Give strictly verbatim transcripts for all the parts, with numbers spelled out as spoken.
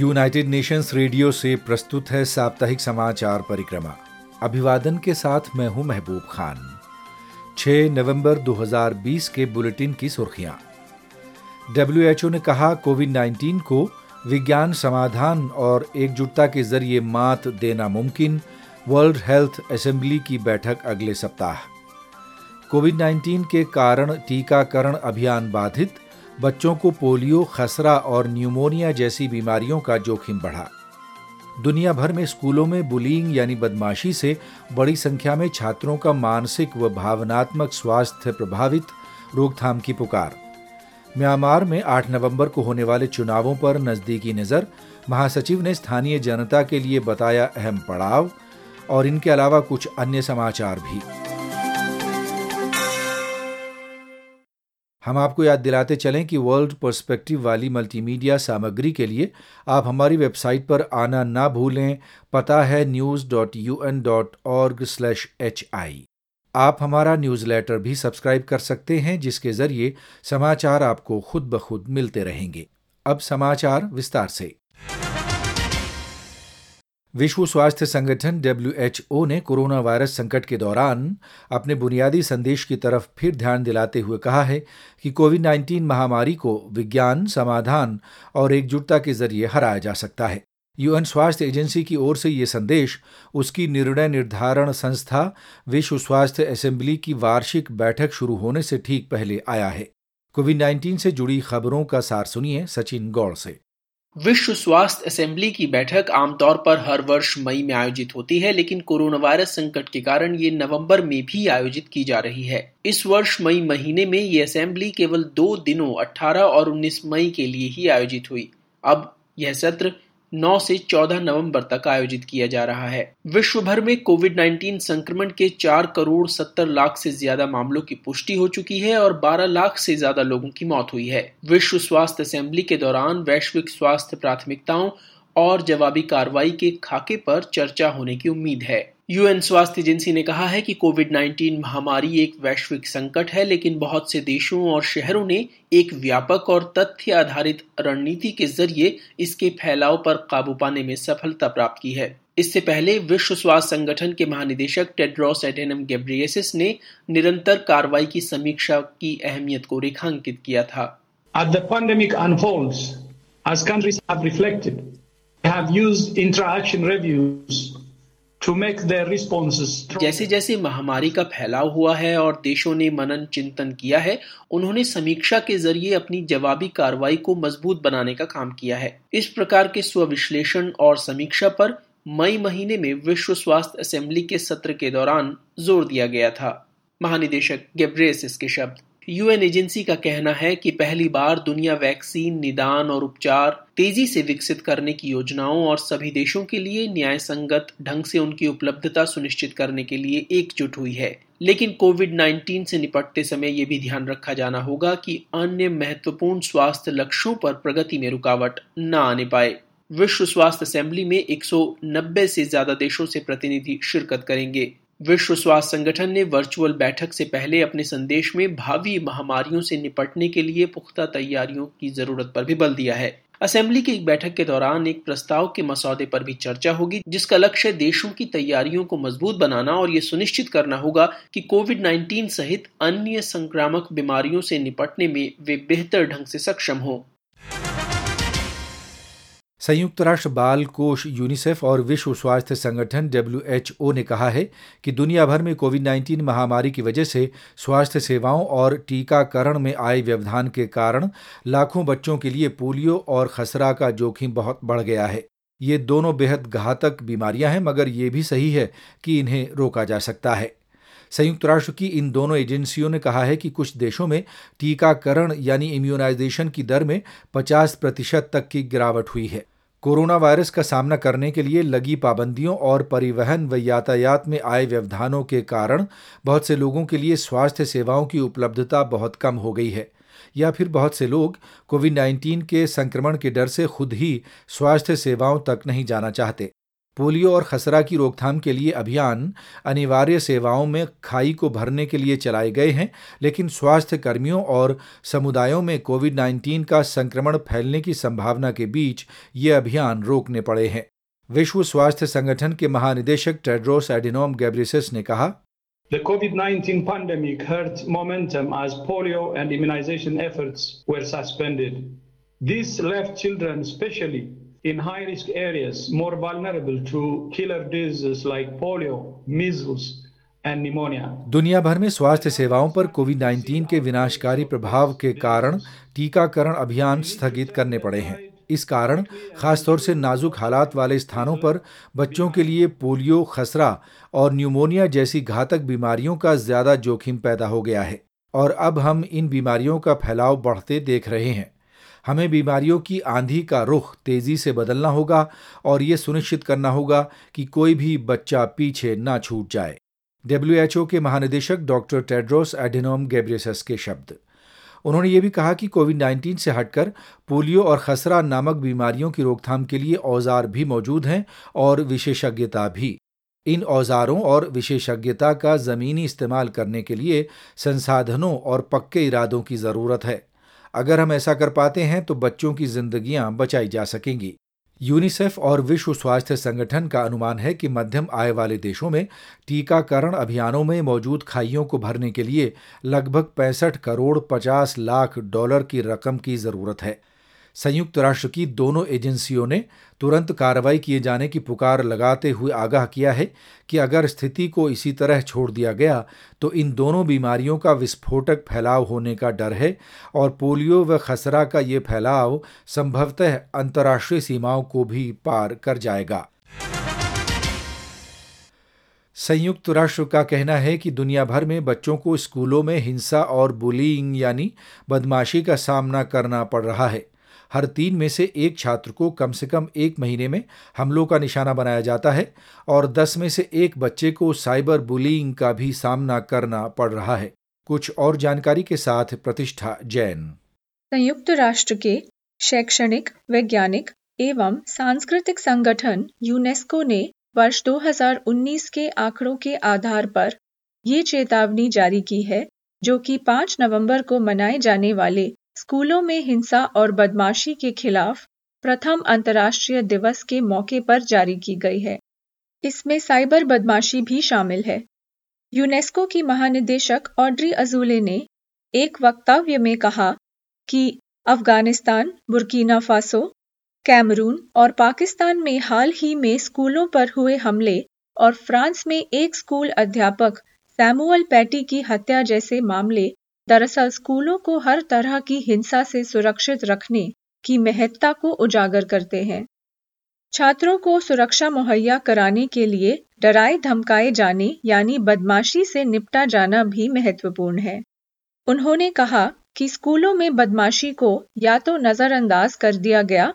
United Nations radio से प्रस्तुत है साप्ताहिक समाचार परिक्रमा। अभिवादन के साथ मैं हूं महबूब खान। छह नवंबर दो हज़ार बीस के बुलेटिन की सुर्खियां। डब्ल्यू एच ओ ने कहा, कोविड नाइन्टीन को विज्ञान समाधान और एकजुटता के जरिए मात देना मुमकिन। वर्ल्ड हेल्थ असेंबली की बैठक अगले सप्ताह। कोविड नाइन्टीन के कारण टीकाकरण अभियान बाधित। बच्चों को पोलियो, खसरा और न्यूमोनिया जैसी बीमारियों का जोखिम बढ़ा। दुनिया भर में स्कूलों में बुलिंग यानी बदमाशी से बड़ी संख्या में छात्रों का मानसिक व भावनात्मक स्वास्थ्य प्रभावित। रोकथाम की पुकार। म्यांमार में आठ नवंबर को होने वाले चुनावों पर नजदीकी नजर। महासचिव ने स्थानीय जनता के लिए बताया अहम पड़ाव। और इनके अलावा कुछ अन्य समाचार भी। हम आपको याद दिलाते चलें कि वर्ल्ड पर्सपेक्टिव वाली मल्टीमीडिया सामग्री के लिए आप हमारी वेबसाइट पर आना ना भूलें। पता है news dot U N dot org slash H I. आप हमारा न्यूज़लेटर भी सब्सक्राइब कर सकते हैं, जिसके जरिए समाचार आपको खुद ब खुद मिलते रहेंगे। अब समाचार विस्तार से। विश्व स्वास्थ्य संगठन डब्ल्यू एच ओ ने कोरोना वायरस संकट के दौरान अपने बुनियादी संदेश की तरफ फिर ध्यान दिलाते हुए कहा है कि कोविड नाइन्टीन महामारी को विज्ञान, समाधान और एकजुटता के जरिए हराया जा सकता है। यूएन स्वास्थ्य एजेंसी की ओर से ये संदेश उसकी निर्णय निर्धारण संस्था विश्व स्वास्थ्य असेंबली की वार्षिक बैठक शुरू होने से ठीक पहले आया है। कोविड नाइन्टीन से जुड़ी खबरों का सार सुनिए सचिन गौड़ से। विश्व स्वास्थ्य असेंबली की बैठक आमतौर पर हर वर्ष मई में आयोजित होती है, लेकिन कोरोना वायरस संकट के कारण ये नवंबर में भी आयोजित की जा रही है। इस वर्ष मई महीने में ये असेंबली केवल दो दिनों अठारह और उन्नीस मई के लिए ही आयोजित हुई। अब यह सत्र नौ से चौदह नवंबर तक आयोजित किया जा रहा है। विश्व भर में कोविड नाइन्टीन संक्रमण के चार करोड़ सत्तर लाख से ज्यादा मामलों की पुष्टि हो चुकी है और बारह लाख से ज्यादा लोगों की मौत हुई है। विश्व स्वास्थ्य असेंबली के दौरान वैश्विक स्वास्थ्य प्राथमिकताओं और जवाबी कार्रवाई के खाके पर चर्चा होने की उम्मीद है। यूएन स्वास्थ्य एजेंसी ने कहा है कि कोविड नाइन्टीन महामारी एक वैश्विक संकट है, लेकिन बहुत से देशों और शहरों ने एक व्यापक और तथ्य आधारित रणनीति के जरिए इसके फैलाव पर काबू पाने में सफलता प्राप्त की है। इससे पहले विश्व स्वास्थ्य संगठन के महानिदेशक टेड्रोस एडेनम घेब्रेयेसस ने निरंतर कार्रवाई की समीक्षा की अहमियत को रेखांकित किया था। As the pandemic unfolds, as countries have reflected, they have used interaction reviews to make their responses stronger. जैसे जैसे महामारी का फैलाव हुआ है और देशों ने मनन चिंतन किया है, उन्होंने समीक्षा के जरिए अपनी जवाबी कार्रवाई को मजबूत बनाने का काम किया है। इस प्रकार के स्वविश्लेषण और समीक्षा पर मई महीने में विश्व स्वास्थ्य असेंबली के सत्र के दौरान जोर दिया गया था। महानिदेशक घेब्रेयेसस के शब्द। यूएन एजेंसी का कहना है कि पहली बार दुनिया वैक्सीन, निदान और उपचार तेजी से विकसित करने की योजनाओं और सभी देशों के लिए न्याय संगत ढंग से उनकी उपलब्धता सुनिश्चित करने के लिए एकजुट हुई है। लेकिन कोविड नाइन्टीन से निपटते समय ये भी ध्यान रखा जाना होगा कि अन्य महत्वपूर्ण स्वास्थ्य लक्ष्यों पर प्रगति में रुकावट न आने पाए। विश्व स्वास्थ्य असेंबली में एक सौ नब्बे से ज्यादा देशों से प्रतिनिधि शिरकत करेंगे। विश्व स्वास्थ्य संगठन ने वर्चुअल बैठक से पहले अपने संदेश में भावी महामारियों से निपटने के लिए पुख्ता तैयारियों की जरूरत पर भी बल दिया है। असेंबली की एक बैठक के दौरान एक प्रस्ताव के मसौदे पर भी चर्चा होगी, जिसका लक्ष्य देशों की तैयारियों को मजबूत बनाना और ये सुनिश्चित करना होगा कि कोविड नाइन्टीन सहित अन्य संक्रामक बीमारियों से निपटने में वे बेहतर ढंग से सक्षम हों। संयुक्त राष्ट्र बाल कोष यूनिसेफ और विश्व स्वास्थ्य संगठन डब्ल्यू एच ओ ने कहा है कि दुनिया भर में कोविड नाइन्टीन महामारी की वजह से स्वास्थ्य सेवाओं और टीकाकरण में आए व्यवधान के कारण लाखों बच्चों के लिए पोलियो और खसरा का जोखिम बहुत बढ़ गया है। ये दोनों बेहद घातक बीमारियां हैं, मगर ये भी सही है कि इन्हें रोका जा सकता है। संयुक्त राष्ट्र की इन दोनों एजेंसियों ने कहा है कि कुछ देशों में टीकाकरण यानी इम्यूनाइजेशन की दर में पचास प्रतिशत तक की गिरावट हुई है। कोरोना वायरस का सामना करने के लिए लगी पाबंदियों और परिवहन व यातायात में आए व्यवधानों के कारण बहुत से लोगों के लिए स्वास्थ्य सेवाओं की उपलब्धता बहुत कम हो गई है, या फिर बहुत से लोग कोविड नाइन्टीन के संक्रमण के डर से खुद ही स्वास्थ्य सेवाओं तक नहीं जाना चाहते। पोलियो और खसरा की रोकथाम के लिए अभियान अनिवार्य सेवाओं में खाई को भरने के लिए चलाए गए हैं, लेकिन स्वास्थ्य कर्मियों और समुदायों में कोविड नाइन्टीन का संक्रमण फैलने की संभावना के बीच ये अभियान रोकने पड़े हैं। विश्व स्वास्थ्य संगठन के महानिदेशक टेड्रोस एडिनोम गैब्रियसेस ने कहा, The COVID nineteen pandemic hurt momentum as polio and immunization efforts were suspended. This left children, especially in high-risk areas, more vulnerable to killer diseases like polio, measles, and pneumonia. दुनिया भर में स्वास्थ्य सेवाओं पर Covid nineteen के विनाशकारी प्रभाव के कारण टीकाकरण अभियान स्थगित करने पड़े हैं। इस कारण खासतौर से नाजुक हालात वाले स्थानों पर बच्चों के लिए पोलियो, खसरा और न्यूमोनिया जैसी घातक बीमारियों का ज्यादा जोखिम पैदा हो गया है और अब हम इन बीमारियों का फैलाव बढ़ते देख रहे हैं। हमें बीमारियों की आंधी का रुख तेजी से बदलना होगा और ये सुनिश्चित करना होगा कि कोई भी बच्चा पीछे ना छूट जाए। डब्ल्यू एच ओ के महानिदेशक डॉक्टर टेड्रोस एडिनोम गैब्रियसेस के शब्द। उन्होंने ये भी कहा कि कोविड नाइन्टीन से हटकर पोलियो और खसरा नामक बीमारियों की रोकथाम के लिए औजार भी मौजूद हैं और विशेषज्ञता भी। इन औजारों और विशेषज्ञता का ज़मीनी इस्तेमाल करने के लिए संसाधनों और पक्के इरादों की ज़रूरत है। अगर हम ऐसा कर पाते हैं तो बच्चों की जिंदगियां बचाई जा सकेंगी। यूनिसेफ और विश्व स्वास्थ्य संगठन का अनुमान है कि मध्यम आय वाले देशों में टीकाकरण अभियानों में मौजूद खाइयों को भरने के लिए लगभग पैंसठ करोड़ पचास लाख डॉलर की रकम की जरूरत है। संयुक्त राष्ट्र की दोनों एजेंसियों ने तुरंत कार्रवाई किए जाने की पुकार लगाते हुए आगाह किया है कि अगर स्थिति को इसी तरह छोड़ दिया गया तो इन दोनों बीमारियों का विस्फोटक फैलाव होने का डर है और पोलियो व खसरा का ये फैलाव संभवतः अंतर्राष्ट्रीय सीमाओं को भी पार कर जाएगा। संयुक्त राष्ट्र का कहना है कि दुनिया भर में बच्चों को स्कूलों में हिंसा और बुलीइंग यानी बदमाशी का सामना करना पड़ रहा है। हर तीन में से एक छात्र को कम से कम एक महीने में हमलों का निशाना बनाया जाता है और दस में से एक बच्चे को साइबर बुलीइंग का भी सामना करना पड़ रहा है। कुछ और जानकारी के साथ प्रतिष्ठा जैन। संयुक्त राष्ट्र के शैक्षणिक, वैज्ञानिक एवं सांस्कृतिक संगठन यूनेस्को ने वर्ष दो हज़ार उन्नीस के आंकड़ों के आधार पर ये चेतावनी जारी की है, जो कि पाँच नवंबर को मनाए जाने वाले स्कूलों में हिंसा और बदमाशी के खिलाफ प्रथम अंतर्राष्ट्रीय दिवस के मौके पर जारी की गई है। इसमें साइबर बदमाशी भी शामिल है। यूनेस्को की महानिदेशक ऑड्री अजूले ने एक वक्तव्य में कहा कि अफगानिस्तान, बुर्किना फासो, कैमरून और पाकिस्तान में हाल ही में स्कूलों पर हुए हमले और फ्रांस में एक स्कूल अध्यापक सैमुअल पैटी की हत्या जैसे मामले दरअसल स्कूलों को हर तरह की हिंसा से सुरक्षित रखने की महत्ता को उजागर करते हैं। छात्रों को सुरक्षा मुहैया कराने के लिए डराए धमकाए जाने यानी बदमाशी से निपटा जाना भी महत्वपूर्ण है। उन्होंने कहा कि स्कूलों में बदमाशी को या तो नजरअंदाज कर दिया गया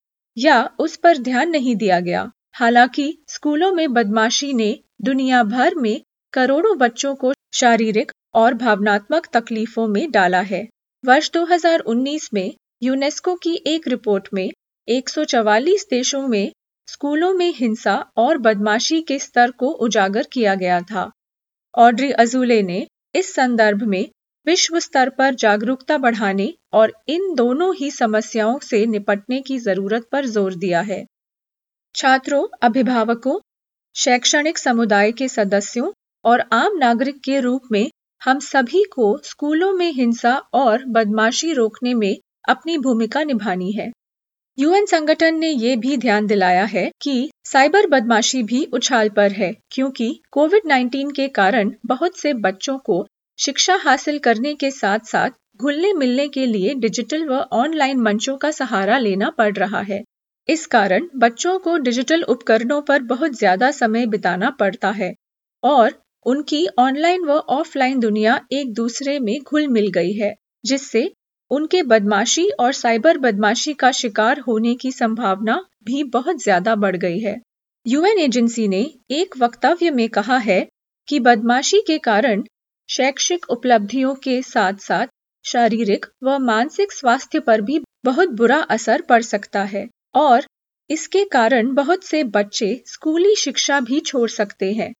या उस पर ध्यान नहीं दिया गया। हालांकि स्कूलों में बदमाशी ने दुनिया भर में करोड़ों बच्चों को शारीरिक और भावनात्मक तकलीफों में डाला है। वर्ष दो हज़ार उन्नीस में यूनेस्को की एक रिपोर्ट में एक सौ चवालीस देशों में स्कूलों में हिंसा और बदमाशी के स्तर को उजागर किया गया था। ऑड्री अजूले ने इस संदर्भ में विश्व स्तर पर जागरूकता बढ़ाने और इन दोनों ही समस्याओं से निपटने की जरूरत पर जोर दिया है। छात्रों, अभिभावकों, शैक्षणिक समुदाय के सदस्यों और आम नागरिक के रूप में हम सभी को स्कूलों में हिंसा और बदमाशी रोकने में अपनी भूमिका निभानी है। यूएन संगठन ने ये भी ध्यान दिलाया है कि साइबर बदमाशी भी उछाल पर है, क्योंकि कोविड नाइन्टीन के कारण बहुत से बच्चों को शिक्षा हासिल करने के साथ साथ घुलने मिलने के लिए डिजिटल व ऑनलाइन मंचों का सहारा लेना पड़ रहा है। इस कारण बच्चों को डिजिटल उपकरणों पर बहुत ज्यादा समय बिताना पड़ता है और उनकी ऑनलाइन व ऑफलाइन दुनिया एक दूसरे में घुल मिल गई है, जिससे उनके बदमाशी और साइबर बदमाशी का शिकार होने की संभावना भी बहुत ज्यादा बढ़ गई है। यूएन एजेंसी ने एक वक्तव्य में कहा है कि बदमाशी के कारण शैक्षिक उपलब्धियों के साथ साथ शारीरिक व मानसिक स्वास्थ्य पर भी बहुत बुरा असर पड़ सकता है और इसके कारण बहुत से बच्चे स्कूली शिक्षा भी छोड़ सकते हैं।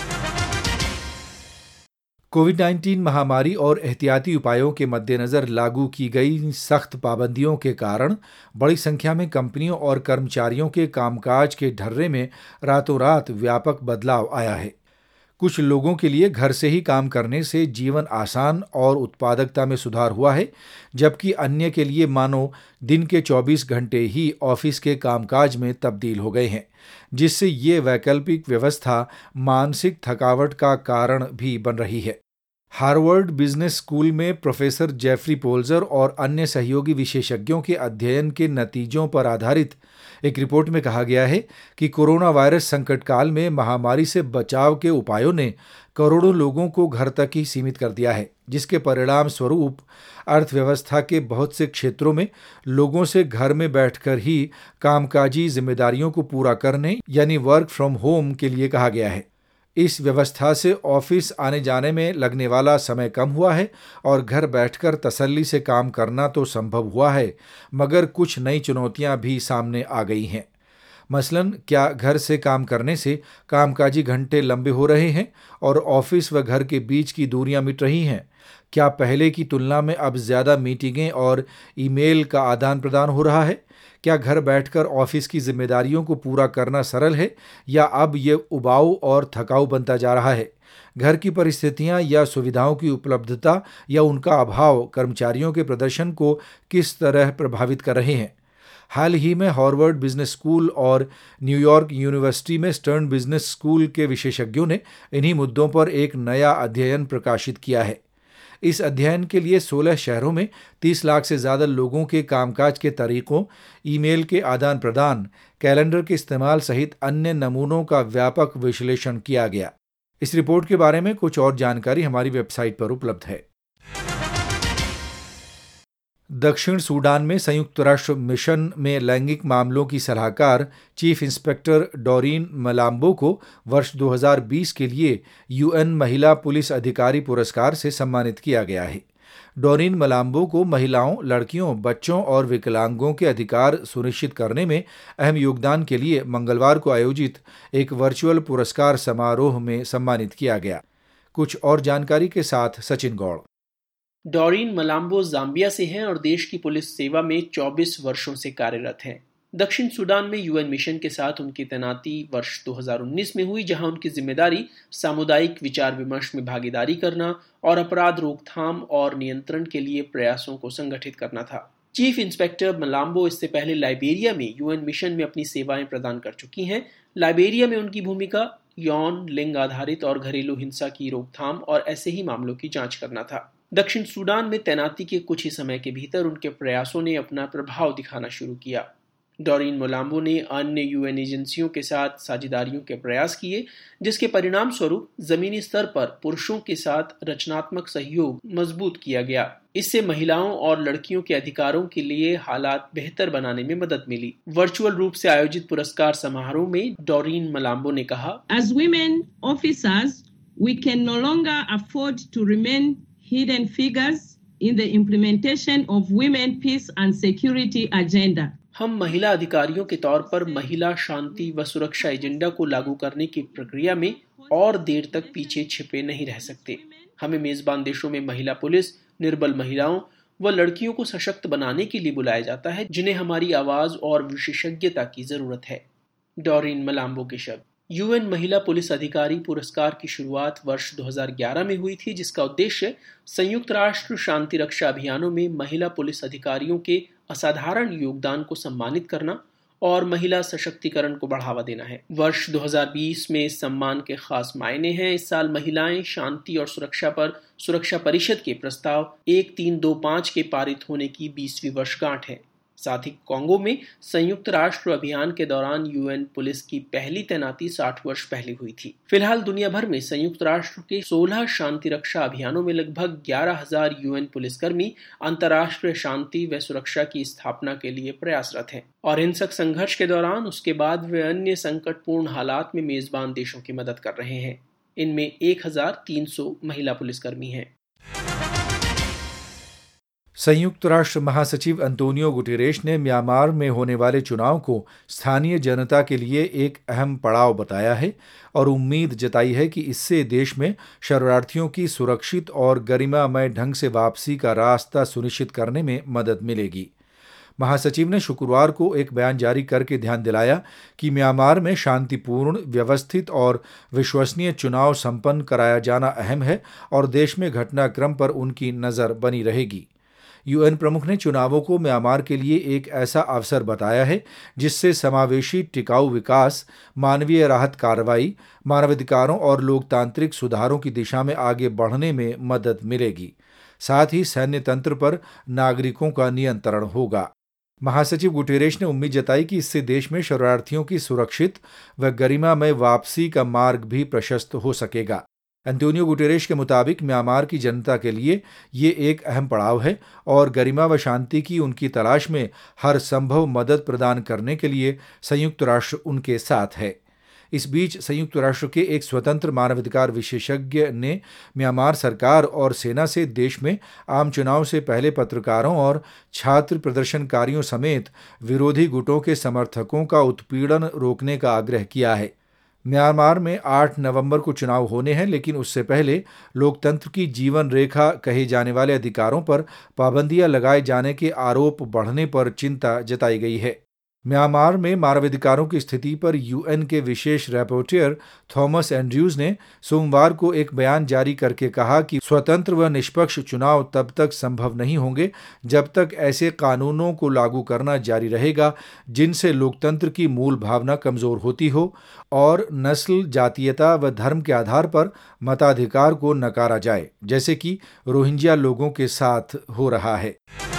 कोविड नाइन्टीन महामारी और एहतियाती उपायों के मद्देनजर लागू की गई सख्त पाबंदियों के कारण बड़ी संख्या में कंपनियों और कर्मचारियों के कामकाज के ढर्रे में रातों रात व्यापक बदलाव आया है। कुछ लोगों के लिए घर से ही काम करने से जीवन आसान और उत्पादकता में सुधार हुआ है, जबकि अन्य के लिए मानो दिन के चौबीस घंटे ही ऑफिस के कामकाज में तब्दील हो गए हैं, जिससे ये वैकल्पिक व्यवस्था मानसिक थकावट का कारण भी बन रही है। हार्वर्ड बिजनेस स्कूल में प्रोफेसर जेफरी पोल्जर और अन्य सहयोगी विशेषज्ञों के अध्ययन के नतीजों पर आधारित एक रिपोर्ट में कहा गया है कि कोरोना वायरस संकट काल में महामारी से बचाव के उपायों ने करोड़ों लोगों को घर तक ही सीमित कर दिया है, जिसके परिणाम स्वरूप अर्थव्यवस्था के बहुत से क्षेत्रों में लोगों से घर में बैठकर ही कामकाजी जिम्मेदारियों को पूरा करने यानी वर्क फ्रॉम होम के लिए कहा गया है। इस व्यवस्था से ऑफिस आने जाने में लगने वाला समय कम हुआ है और घर बैठकर तसल्ली से काम करना तो संभव हुआ है, मगर कुछ नई चुनौतियां भी सामने आ गई हैं। मसलन, क्या घर से काम करने से कामकाजी घंटे लंबे हो रहे हैं और ऑफिस व घर के बीच की दूरियां मिट रही हैं? क्या पहले की तुलना में अब ज़्यादा मीटिंगें और ईमेल का आदान प्रदान हो रहा है? क्या घर बैठकर ऑफिस की जिम्मेदारियों को पूरा करना सरल है या अब ये उबाऊ और थकाऊ बनता जा रहा है? घर की परिस्थितियां या सुविधाओं की उपलब्धता या उनका अभाव कर्मचारियों के प्रदर्शन को किस तरह प्रभावित कर रहे हैं? हाल ही में हार्वर्ड बिजनेस स्कूल और न्यूयॉर्क यूनिवर्सिटी में स्टर्न बिजनेस स्कूल के विशेषज्ञों ने इन्हीं मुद्दों पर एक नया अध्ययन प्रकाशित किया है। इस अध्ययन के लिए सोलह शहरों में तीस लाख से ज़्यादा लोगों के कामकाज के तरीकों, ईमेल के आदान प्रदान, कैलेंडर के इस्तेमाल सहित अन्य नमूनों का व्यापक विश्लेषण किया गया। इस रिपोर्ट के बारे में कुछ और जानकारी हमारी वेबसाइट पर उपलब्ध है। दक्षिण सूडान में संयुक्त राष्ट्र मिशन में लैंगिक मामलों की सलाहकार चीफ इंस्पेक्टर डॉरीन मलाम्बो को वर्ष दो हज़ार बीस के लिए यूएन महिला पुलिस अधिकारी पुरस्कार से सम्मानित किया गया है। डॉरीन मलाम्बो को महिलाओं, लड़कियों, बच्चों और विकलांगों के अधिकार सुनिश्चित करने में अहम योगदान के लिए मंगलवार को आयोजित एक वर्चुअल पुरस्कार समारोह में सम्मानित किया गया। कुछ और जानकारी के साथ Sachin Gaur. Doreen Malambo Zambia से हैं और देश की पुलिस सेवा में चौबीस वर्षों से कार्यरत हैं। दक्षिण सूडान में यूएन मिशन के साथ उनकी तैनाती वर्ष दो हज़ार उन्नीस में हुई, जहां उनकी जिम्मेदारी सामुदायिक विचार विमर्श में भागीदारी करना और अपराध रोकथाम और नियंत्रण के लिए प्रयासों को संगठित करना था। चीफ इंस्पेक्टर मलाम्बो इससे पहले लाइबेरिया में यूएन मिशन में अपनी सेवाएं प्रदान कर चुकी हैं। लाइबेरिया में उनकी भूमिका यौन, लिंग आधारित और घरेलू हिंसा की रोकथाम और ऐसे ही मामलों की जांच करना था। दक्षिण सूडान में तैनाती के कुछ ही समय के भीतर उनके प्रयासों ने अपना प्रभाव दिखाना शुरू किया। डॉरीन मलाम्बो ने अन्य यूएन एजेंसियों के साथ साझेदारियों के प्रयास किए, जिसके परिणाम स्वरूप जमीनी स्तर पर पुरुषों के साथ रचनात्मक सहयोग मजबूत किया गया। इससे महिलाओं और लड़कियों के अधिकारों के लिए हालात बेहतर बनाने में मदद मिली। वर्चुअल रूप से आयोजित पुरस्कार समारोह में डॉरीन मलाम्बो ने कहा, As women officers, we can no longer afford to remain hidden figures in the implementation of women peace and security agenda. हम महिला अधिकारियों के तौर पर महिला शांति व सुरक्षा एजेंडा को लागू करने की प्रक्रिया में और देर तक पीछे छिपे नहीं रह सकते। हमें मेजबान देशों में महिला पुलिस, निर्बल महिलाओं व लड़कियों को सशक्त बनाने के लिए बुलाया जाता है, जिन्हें हमारी आवाज और विशेषज्ञता की जरूरत है। डॉरीन मलाम्बो के शब्द। यूएन महिला पुलिस अधिकारी पुरस्कार की शुरुआत वर्ष दो हज़ार ग्यारह में हुई थी, जिसका उद्देश्य संयुक्त राष्ट्र शांति रक्षा अभियानों में महिला पुलिस अधिकारियों के असाधारण योगदान को सम्मानित करना और महिला सशक्तिकरण को बढ़ावा देना है। वर्ष दो हज़ार बीस में इस सम्मान के खास मायने हैं। इस साल महिलाएं शांति और सुरक्षा पर सुरक्षा परिषद के प्रस्ताव एक तीन दो पाँच के पारित होने की बीसवीं वर्षगांठ है। साथ ही कांगो में संयुक्त राष्ट्र अभियान के दौरान यूएन पुलिस की पहली तैनाती साठ वर्ष पहले हुई थी। फिलहाल दुनिया भर में संयुक्त राष्ट्र के सोलह शांति रक्षा अभियानों में लगभग ग्यारह हज़ार यूएन पुलिसकर्मी अंतर्राष्ट्रीय शांति व सुरक्षा की स्थापना के लिए प्रयासरत हैं और हिंसक संघर्ष के दौरान उसके बाद वे अन्य संकटपूर्ण हालात में मेजबान देशों की मदद कर रहे हैं। इनमें एक हज़ार तीन सौ महिला पुलिसकर्मी हैं। संयुक्त राष्ट्र महासचिव अंतोनियो गुटेरेश ने म्यांमार में होने वाले चुनाव को स्थानीय जनता के लिए एक अहम पड़ाव बताया है और उम्मीद जताई है कि इससे देश में शरणार्थियों की सुरक्षित और गरिमामय ढंग से वापसी का रास्ता सुनिश्चित करने में मदद मिलेगी। महासचिव ने शुक्रवार को एक बयान जारी करके ध्यान दिलाया कि म्यांमार में शांतिपूर्ण, व्यवस्थित और विश्वसनीय चुनाव संपन्न कराया जाना अहम है और देश में घटनाक्रम पर उनकी नज़र बनी रहेगी। यूएन प्रमुख ने चुनावों को म्यांमार के लिए एक ऐसा अवसर बताया है जिससे समावेशी टिकाऊ विकास, मानवीय राहत कार्रवाई, मानवाधिकारों और लोकतांत्रिक सुधारों की दिशा में आगे बढ़ने में मदद मिलेगी। साथ ही सैन्य तंत्र पर नागरिकों का नियंत्रण होगा। महासचिव गुटेरेश ने उम्मीद जताई कि इससे देश में शरणार्थियों की सुरक्षित व गरिमामय वापसी का मार्ग भी प्रशस्त हो सकेगा। अंतोनियो गुटेरेश के मुताबिक म्यांमार की जनता के लिए ये एक अहम पड़ाव है और गरिमा व शांति की उनकी तलाश में हर संभव मदद प्रदान करने के लिए संयुक्त राष्ट्र उनके साथ है। इस बीच संयुक्त राष्ट्र के एक स्वतंत्र मानवाधिकार विशेषज्ञ ने म्यांमार सरकार और सेना से देश में आम चुनाव से पहले पत्रकारों और छात्र प्रदर्शनकारियों समेत विरोधी गुटों के समर्थकों का उत्पीड़न रोकने का आग्रह किया है। म्यांमार में आठ नवंबर को चुनाव होने हैं, लेकिन उससे पहले लोकतंत्र की जीवन रेखा कहे जाने वाले अधिकारों पर पाबंदियां लगाए जाने के आरोप बढ़ने पर चिंता जताई गई है। म्यांमार में मानवाधिकारों की स्थिति पर यूएन के विशेष रिपोर्टर थॉमस एंड्रयूज ने सोमवार को एक बयान जारी करके कहा कि स्वतंत्र व निष्पक्ष चुनाव तब तक संभव नहीं होंगे जब तक ऐसे कानूनों को लागू करना जारी रहेगा जिनसे लोकतंत्र की मूल भावना कमजोर होती हो और नस्ल, जातीयता व धर्म के आधार पर मताधिकार को नकारा जाए, जैसे कि रोहिंग्या लोगों के साथ हो रहा है।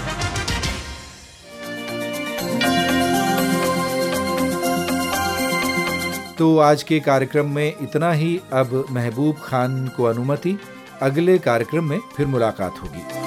तो आज के कार्यक्रम में इतना ही। अब महबूब खान को अनुमति। अगले कार्यक्रम में फिर मुलाकात होगी।